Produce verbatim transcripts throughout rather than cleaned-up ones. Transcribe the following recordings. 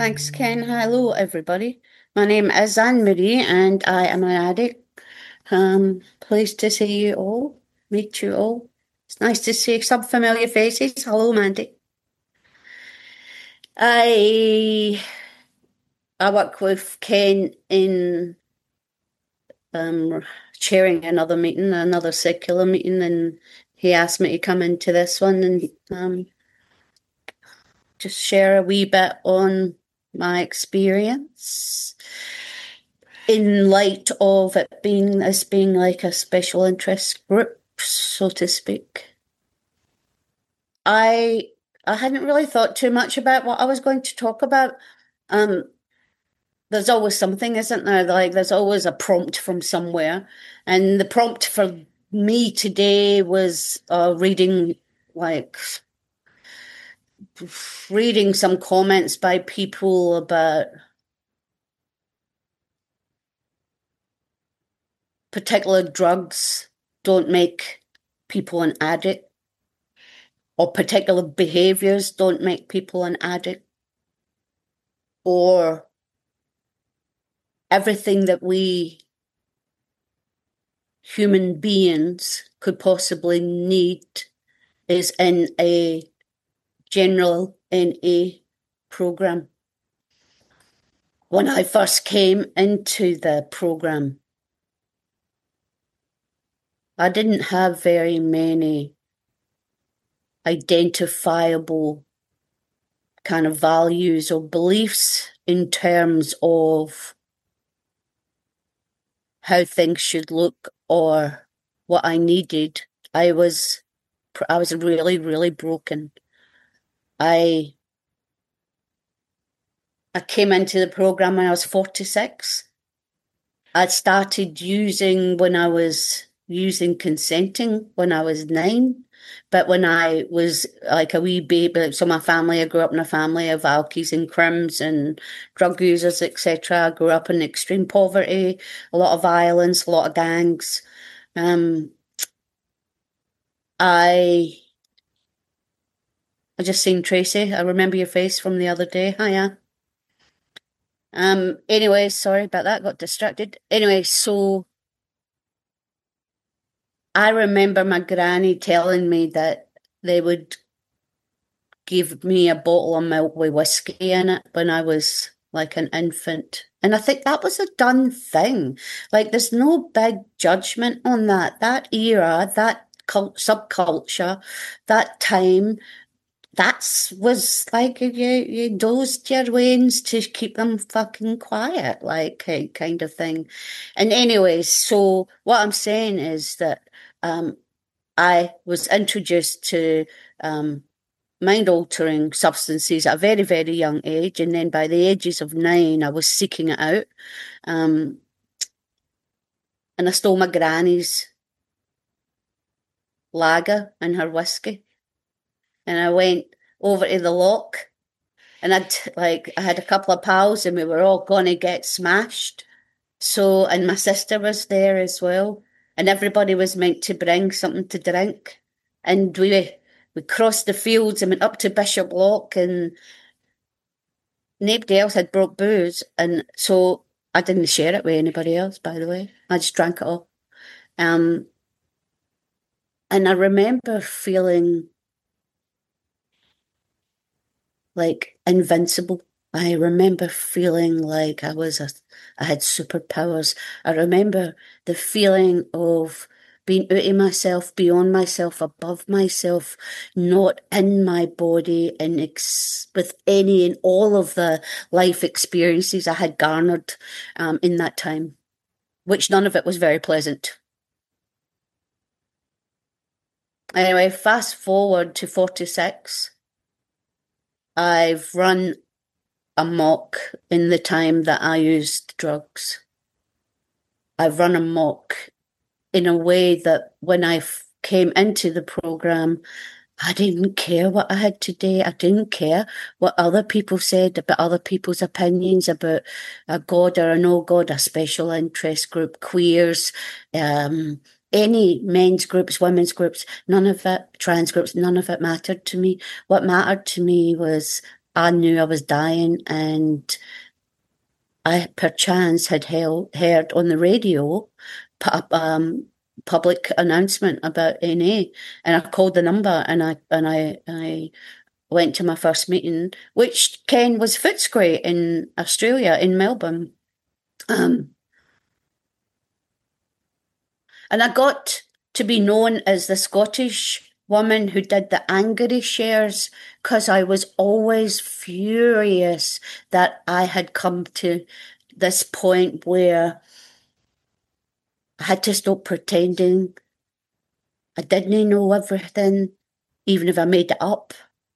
Thanks, Ken. Hello, everybody. My name is Anne Marie, and I am an addict. Um, pleased to see you all, meet you all. It's nice to see some familiar faces. Hello, Mandy. I I work with Ken in um, chairing another meeting, another secular meeting, and he asked me to come into this one and um, just share a wee bit on my experience in light of it being this being like a special interest group, so to speak. I I hadn't really thought too much about what I was going to talk about. Um, there's always something, isn't there? Like there's always a prompt from somewhere, and the prompt for me today was uh, reading like reading some comments by people about particular drugs don't make people an addict, or particular behaviors don't make people an addict, or everything that we human beings could possibly need is in a general N A program. When I first came into the program, I didn't have very many identifiable kind of values or beliefs in terms of how things should look or what I needed. I was I was really, really broken. I I came into the program when I was forty-six. I started using when I was using consenting when I was nine. But when I was like a wee baby, so my family, I grew up in a family of alkies and crims and drug users, et cetera. I grew up in extreme poverty, a lot of violence, a lot of gangs. Um, I I just seen Tracy. I remember your face from the other day. Hiya. Um, anyway, sorry about that, got distracted. Anyway, so I remember my granny telling me that they would give me a bottle of milk with whiskey in it when I was like an infant. And I think that was a done thing. Like, there's no big judgment on that. That era, that cult- subculture, that time, that's was like you you dosed your wains to keep them fucking quiet, like kind of thing. And anyways, so what I'm saying is that um, I was introduced to um, mind altering substances at a very, very young age, and then by the ages of nine, I was seeking it out. Um, and I stole my granny's lager and her whiskey, and I went over to the lock. And I'd like I had a couple of pals and we were all gonna get smashed. So and my sister was there as well. And everybody was meant to bring something to drink. And we we crossed the fields and went up to Bishop Lock and nobody else had brought booze. And so I didn't share it with anybody else, by the way. I just drank it all. Um and I remember feeling like invincible. I remember feeling like I was a, I had superpowers. I remember the feeling of being out of myself, beyond myself, above myself, not in my body, and ex- with any and all of the life experiences I had garnered um, in that time, which none of it was very pleasant. Anyway, fast forward to forty-six. I've run amok in the time that I used drugs. I've run amok in a way that when I f- came into the program, I didn't care what I had to do. I didn't care what other people said about other people's opinions about a God or a no God, a special interest group, queers, um, any men's groups, women's groups, none of it, trans groups, none of it mattered to me. What mattered to me was I knew I was dying, and I perchance had held, heard on the radio um, public announcement about N A, and I called the number, and I and I I went to my first meeting, which Ken was Footscray in Australia, in Melbourne. Um, and I got to be known as the Scottish woman who did the angry shares, because I was always furious that I had come to this point where I had to stop pretending. I didn't know everything, even if I made it up.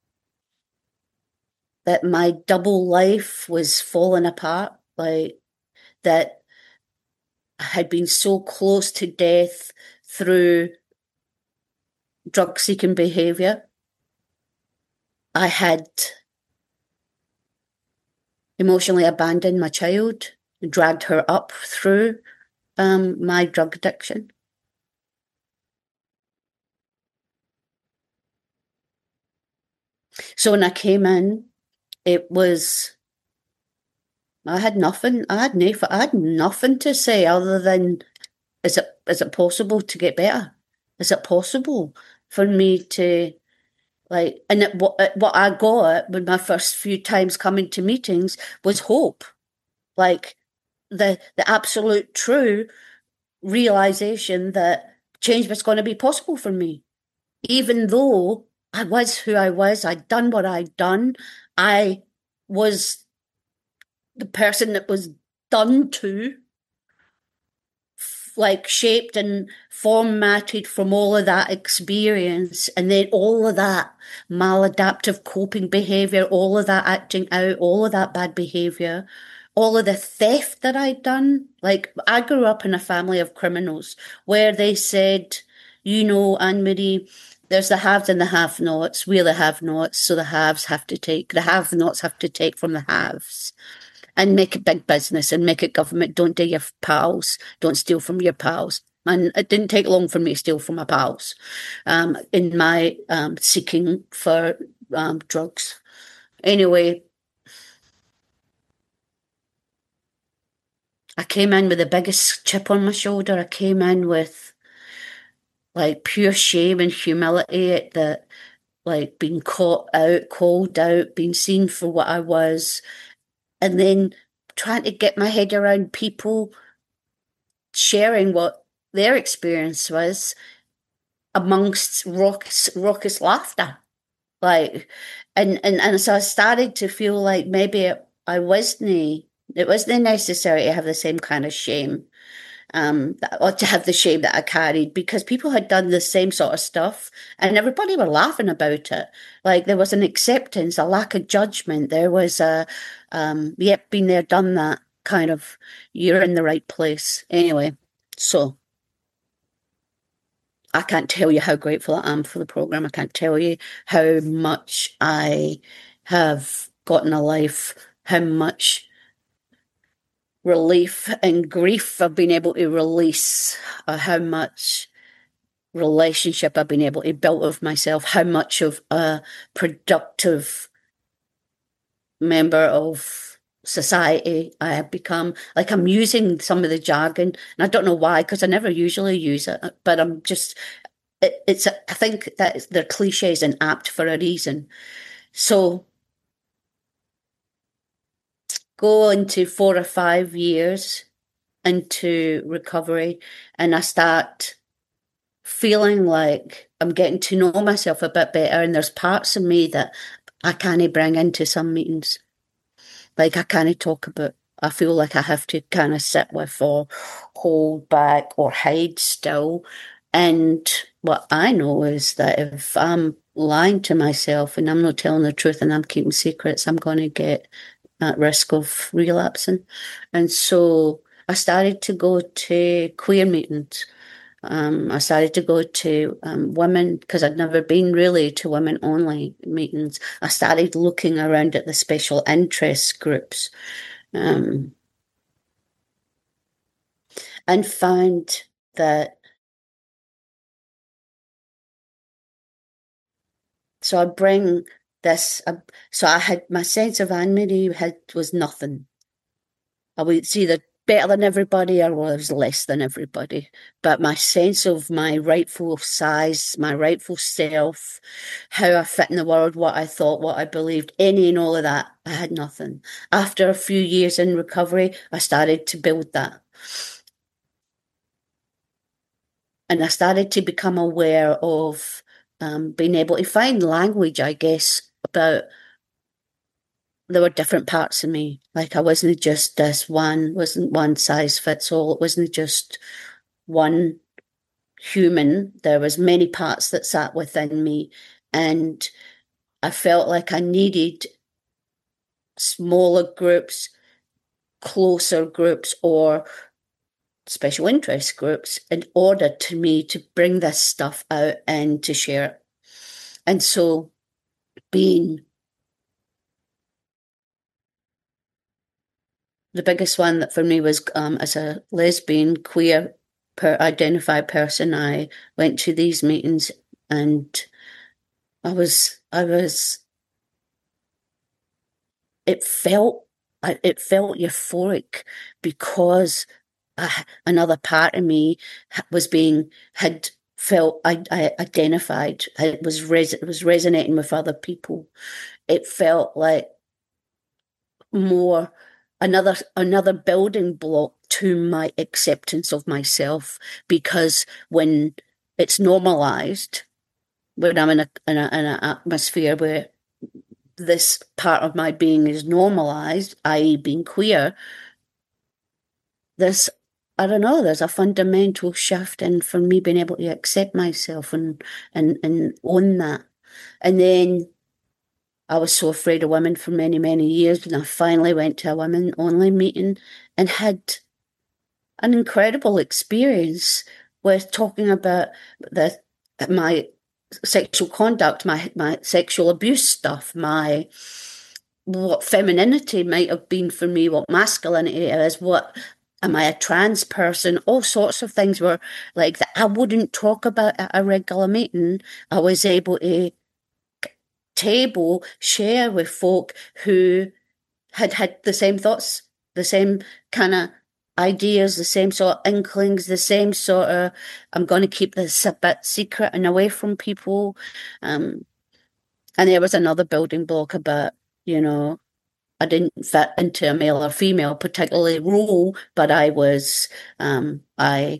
That my double life was falling apart, like that I had been so close to death through drug seeking behaviour. I had emotionally abandoned my child, dragged her up through um, my drug addiction. So when I came in, it was, I had nothing, I had, no, I had nothing to say other than, is it, is it possible to get better? Is it possible for me to, like, and it, what, what I got with my first few times coming to meetings was hope. Like, the the absolute true realization that change was going to be possible for me. Even though I was who I was, I'd done what I'd done, I was the person that was done to, like shaped and formatted from all of that experience, and then all of that maladaptive coping behavior, all of that acting out, all of that bad behavior, all of the theft that I'd done. Like, I grew up in a family of criminals where they said, you know, Anne Marie, there's the haves and the have-nots. We're the have-nots, so the haves have to take, the have-nots have to take from the haves and make it big business and make it government. Don't do your pals. Don't steal from your pals. And it didn't take long for me to steal from my pals um, in my um, seeking for um, drugs. Anyway, I came in with the biggest chip on my shoulder. I came in with like pure shame and humility at the, like, being caught out, called out, being seen for what I was, and then trying to get my head around people sharing what their experience was amongst raucous, raucous laughter. Like, and, and, and so I started to feel like maybe it, I wasn't, it wasn't necessary to have the same kind of shame, um, or to have the shame that I carried, because people had done the same sort of stuff and everybody were laughing about it. Like, there was an acceptance, a lack of judgment. There was a, um, yep, been there, done that kind of, you're in the right place. Anyway, so I can't tell you how grateful I am for the program. I can't tell you how much I have gotten a life, how much relief and grief I've been able to release, uh, how much relationship I've been able to build of myself, how much of a productive member of society I have become. Like, I'm using some of the jargon, and I don't know why, because I never usually use it, but I'm just, it, it's, I think that they're cliches and apt for a reason. So go into four or five years into recovery, and I start feeling like I'm getting to know myself a bit better, and there's parts of me that I can't bring into some meetings. Like, I can't talk about. I feel like I have to kind of sit with or hold back or hide still. And what I know is that if I'm lying to myself and I'm not telling the truth and I'm keeping secrets, I'm going to get at risk of relapsing. And so I started to go to queer meetings. Um, I started to go to um, women, because I'd never been really to women only meetings. I started looking around at the special interest groups, um, and found that, so I bring this. Uh, so I had my sense of Anne-Marie had was nothing. I was either better than everybody or I was less than everybody. But my sense of my rightful size, my rightful self, how I fit in the world, what I thought, what I believed, any and all of that, I had nothing. After a few years in recovery, I started to build that. And I started to become aware of um, being able to find language, I guess, about there were different parts of me. Like I wasn't just this one, wasn't one size fits all. It wasn't just one human. There was many parts that sat within me. And I felt like I needed smaller groups, closer groups, or special interest groups in order to me to bring this stuff out and to share it. And so being the biggest one that for me was um, as a lesbian, queer, per identified person, I went to these meetings and I was, I was, it felt, it felt euphoric because I, another part of me was being, had felt, I, I identified, it was, res, it was resonating with other people. It felt like more another another building block to my acceptance of myself, because when it's normalized, when I'm in a in, a, in an atmosphere where this part of my being is normalized, that is being queer, there's I don't know, there's a fundamental shift in for me being able to accept myself and and and own that. And then I was so afraid of women for many, many years, and I finally went to a women-only meeting and had an incredible experience with talking about the my sexual conduct, my my sexual abuse stuff, my what femininity might have been for me, what masculinity is, what am I a trans person, all sorts of things were like that I wouldn't talk about at a regular meeting. I was able to table share with folk who had had the same thoughts, the same kind of ideas, the same sort of inklings, the same sort of, I'm going to keep this a bit secret and away from people. Um, and there was another building block about, you know, I didn't fit into a male or female particularly role, but I was, um, I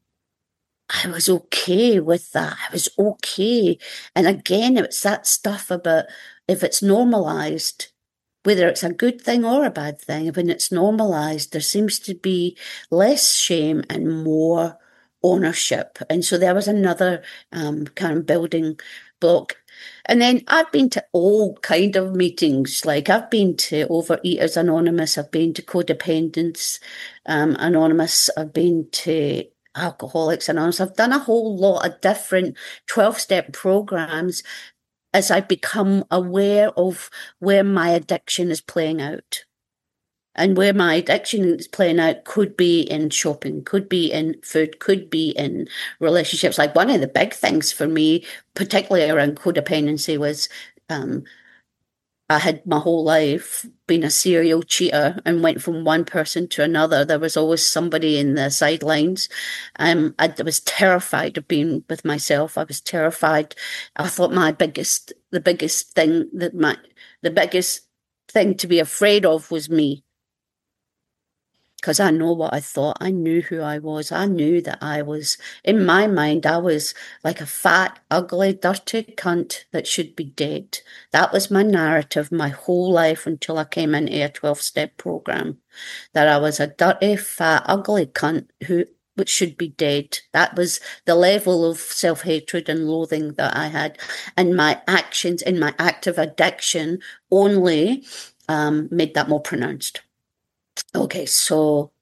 I was okay with that. I was okay. And again, it's that stuff about if it's normalized, whether it's a good thing or a bad thing, when it's normalized, there seems to be less shame and more ownership. And so there was another um, kind of building block. And then I've been to all kind of meetings. Like I've been to Overeaters Anonymous, I've been to Codependents um, Anonymous, I've been to Alcoholics Anonymous. I've done a whole lot of different twelve-step programs as I become aware of where my addiction is playing out. And where my addiction is playing out could be in shopping, could be in food, could be in relationships. Like one of the big things for me, particularly around codependency, was um, I had my whole life been a serial cheater and went from one person to another. There was always somebody in the sidelines. Um, I was terrified of being with myself. I was terrified. I thought my biggest, the biggest thing that my, the biggest thing to be afraid of was me. Because I know what I thought. I knew who I was. I knew that I was, in my mind, I was like a fat, ugly, dirty cunt that should be dead. That was my narrative my whole life until I came into a twelve-step program. That I was a dirty, fat, ugly cunt who which should be dead. That was the level of self-hatred and loathing that I had. And my actions in my active addiction only um, made that more pronounced. Okay, so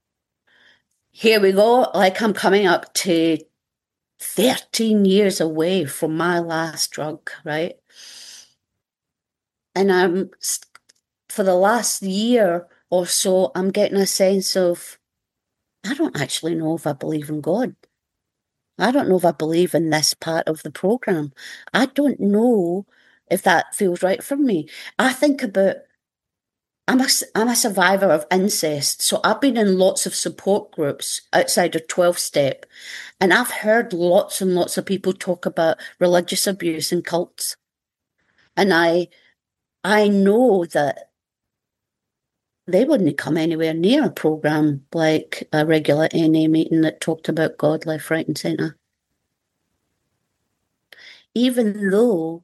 here we go. Like I'm coming up to thirteen years away from my last drug, right? And I'm, for the last year or so, I'm getting a sense of, I don't actually know if I believe in God. I don't know if I believe in this part of the program. I don't know if that feels right for me. I think about, I'm a, I'm a survivor of incest, so I've been in lots of support groups outside of twelve-step, and I've heard lots and lots of people talk about religious abuse and cults. And I I know that they wouldn't come anywhere near a programme like a regular N A meeting that talked about God left, right and centre. Even though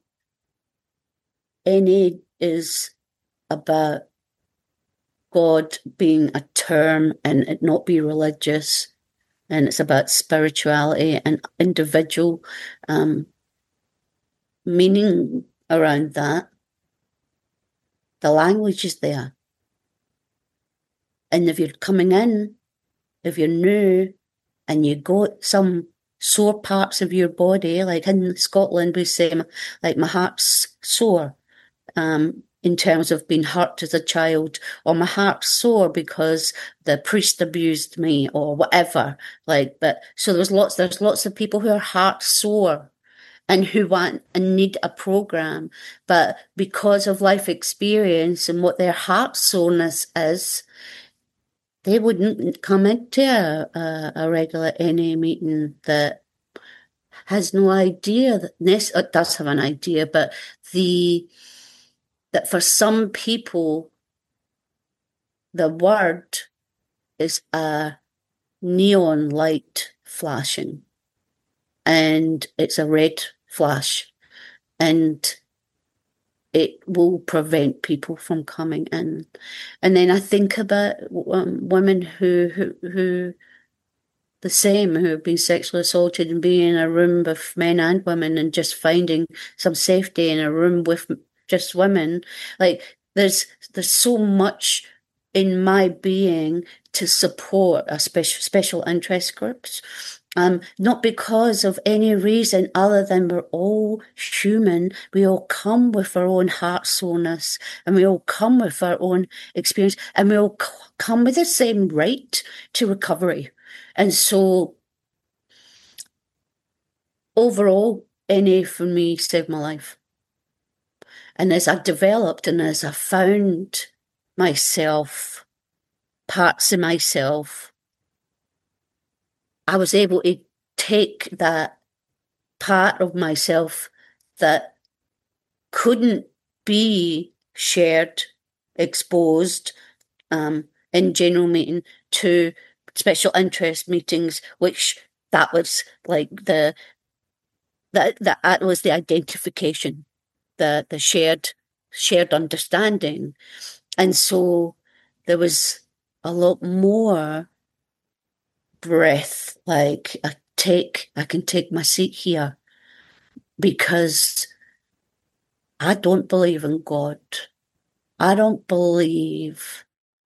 N A is about God being a term and it not be religious, and it's about spirituality and individual um, meaning around that, the language is there. And if you're coming in, if you're new and you got some sore parts of your body, like in Scotland, we say, like, my heart's sore um, in terms of being hurt as a child, or my heart's sore because the priest abused me, or whatever. Like, but so there's lots, there's lots of people who are heart sore and who want and need a program, but because of life experience and what their heart soreness is, they wouldn't come into a, a, a regular N A meeting that has no idea that it does have an idea, but the that for some people the word is a neon light flashing, and it's a red flash, and it will prevent people from coming in. And then I think about um, women who, who, who, the same, who have been sexually assaulted and being in a room with men and women and just finding some safety in a room with just women. Like, there's, there's so much in my being to support a special, special interest groups. Um, not because of any reason other than we're all human. We all come with our own heart soreness, and we all come with our own experience, and we all c- come with the same right to recovery. And so overall, N A for me saved my life. And as I developed and as I found myself, parts of myself, I was able to take that part of myself that couldn't be shared, exposed um, in general meeting to special interest meetings, which that was like the that that was the identification, the the shared shared understanding, and so there was a lot more breath. Like, I take, I can take my seat here because I don't believe in God. I don't believe,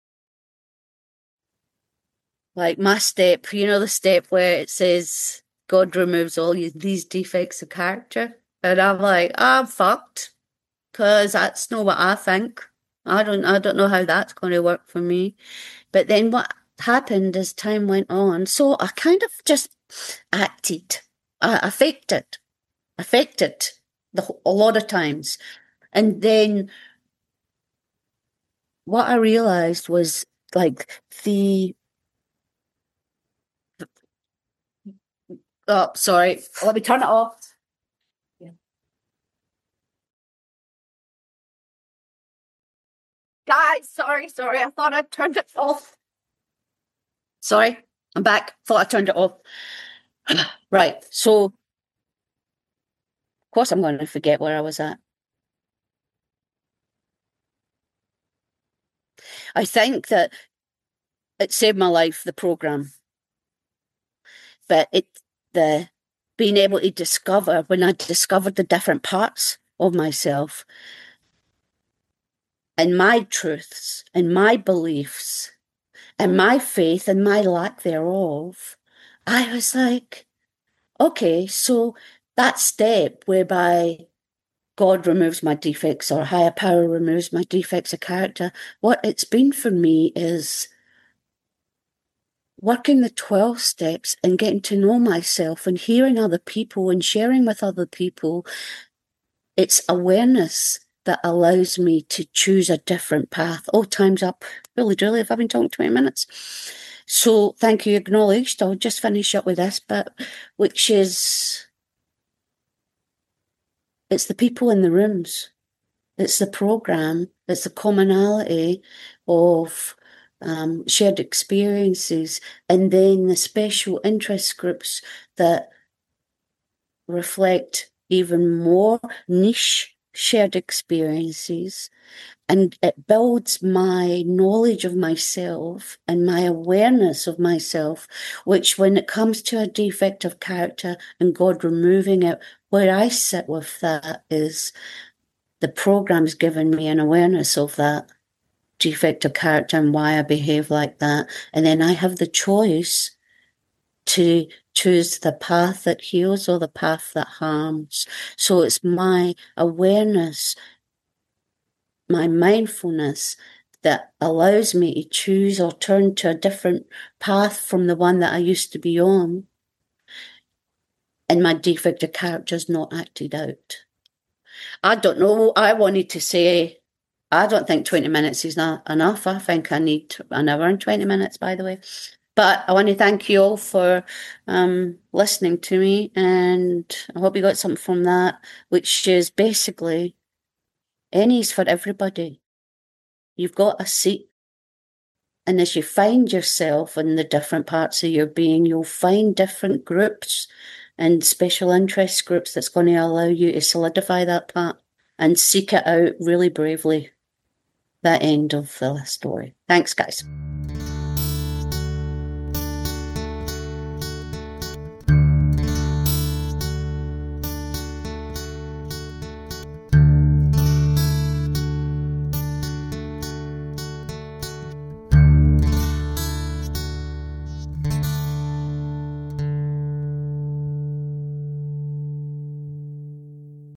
like, my step, you know, the step where it says God removes all these defects of character. And I'm like, I'm fucked, because that's not what I think. I don't, I don't know how that's going to work for me. But then what happened as time went on, so I kind of just acted. I, I faked it. I faked it the, a lot of times. And then what I realized was, like, the, oh, sorry, let me turn it off. Yeah. Guys, sorry, sorry, I thought I turned it off. Sorry, I'm back. Thought I turned it off. Right, so, of course I'm going to forget where I was at. I think that it saved my life, the program. But it, the being able to discover, when I discovered the different parts of myself and my truths and my beliefs and my faith and my lack thereof, I was like, okay, so that step whereby God removes my defects or higher power removes my defects of character, what it's been for me is working the twelve steps and getting to know myself and hearing other people and sharing with other people it's awareness that allows me to choose a different path. Oh, time's up. Really, truly, if I've been talking twenty minutes. So thank you, acknowledged. I'll just finish up with this bit, which is, it's the people in the rooms. It's the program. It's the commonality of um, shared experiences, and then the special interest groups that reflect even more niche shared experiences. And it builds my knowledge of myself and my awareness of myself, which when it comes to a defect of character and God removing it, where I sit with that is the program's given me an awareness of that defect of character and why I behave like that. And then I have the choice to choose the path that heals or the path that harms. So it's my awareness, my mindfulness that allows me to choose or turn to a different path from the one that I used to be on. And my defect of character is not acted out. I don't know. I wanted to say, I don't think twenty minutes is not enough. I think I need an hour and twenty minutes, by the way. But I want to thank you all for um, listening to me, and I hope you got something from that, which is basically Any's for everybody. You've got a seat, and as you find yourself in the different parts of your being, you'll find different groups and special interest groups that's going to allow you to solidify that part and seek it out really bravely. That end of the story. Thanks, guys.